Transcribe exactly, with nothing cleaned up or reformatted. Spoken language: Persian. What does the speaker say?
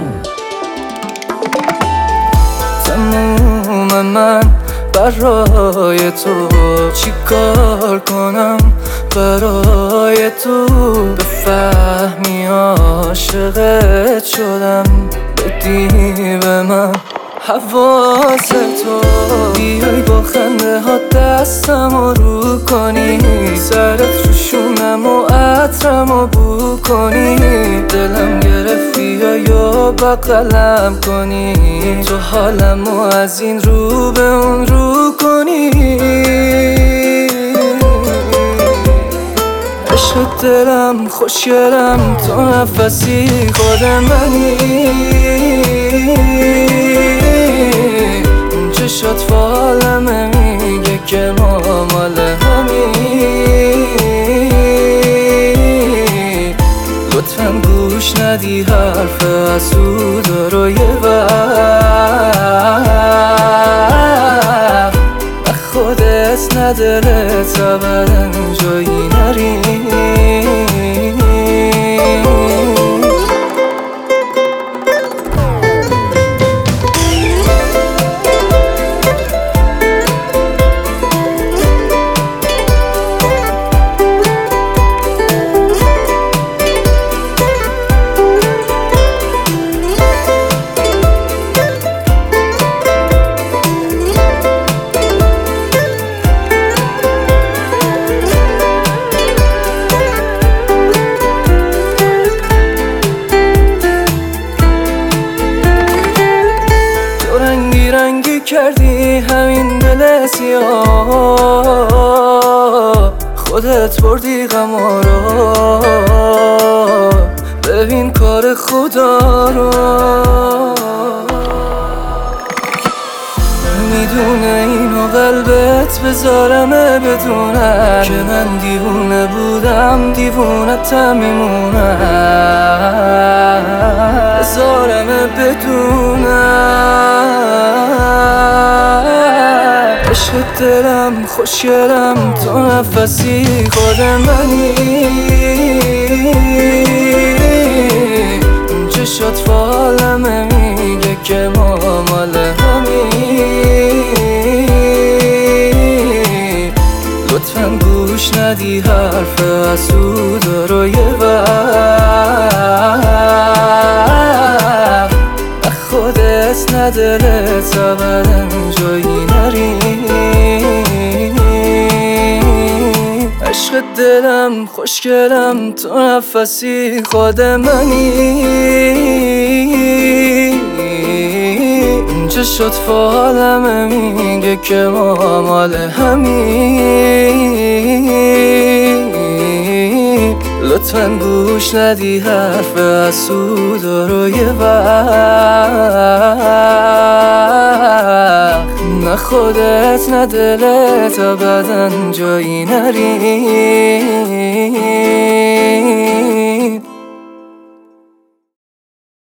تموم من برای تو چی کار کنم برای تو بفهمی عاشقت شدم بدی به من حواس تو بیای با خنده ها دستم رو کنی سرت رو شونم و عطرم و بو کنی دلم گرفتی یا بغلم کنی تو حالم و از این رو به اون رو کنی عشق دلم خوشگلم تو نفسی خود منی چشات فالمه میگه که ما مال همی لطفاً گوش ندی حرف حسودا رو یه وقت خودت ندلت ابداً جایی نری رنگی کردی همین دل سیاه خودت بردی غما رو ببین کار خدا رو میدونه اینو قلبت بذارمه بدونم که من دیوونه بودم دیوونتم میمونم بذارمه بدونم عشق دلم خوشگلم تو نفسی خود منی چشات فالمه میگه که ما مال همی لطفاً گوش ندی حرف حسودا رو یه وقت خودت ندلت ابداً جایی نری عشق دلم خوشگلم تو نفسی خود منی چشات فالمه میگه که ما مال همی لطفاً گوش ندی حرف حسودا رو یه وقت نه خودت نه دلت ابداً جایی نری